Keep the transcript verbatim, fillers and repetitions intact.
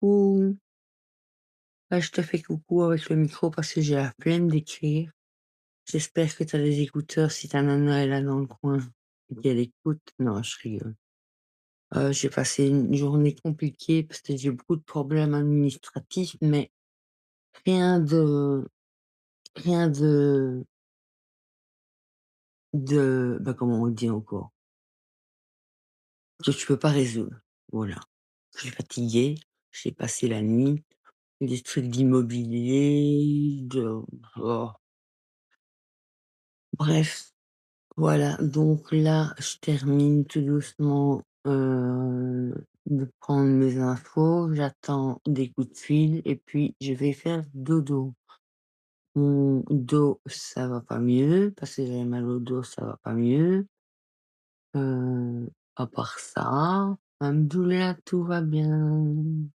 coucou. Bah, je te fais coucou avec le micro parce que j'ai la flemme d'écrire. J'espère que tu as des écouteurs si ta nana est là dans le coin et qu'elle écoute. Non, je rigole. Heu, j'ai passé une journée compliquée parce que j'ai beaucoup de problèmes administratifs, mais rien de rien de de bah, comment on dit encore? Que je peux pas résoudre. Voilà. Je suis fatiguée, j'ai passé la nuit, des trucs d'immobilier, de oh, bref. Voilà, donc là, je termine tout doucement, heu, de prendre mes infos. J'attends des coups de fil et puis je vais faire dodo. Mon dos, ça va pas mieux parce que j'avais mal au dos, ça va pas mieux. Heu, à part ça, alhamdoulilah, tout va bien.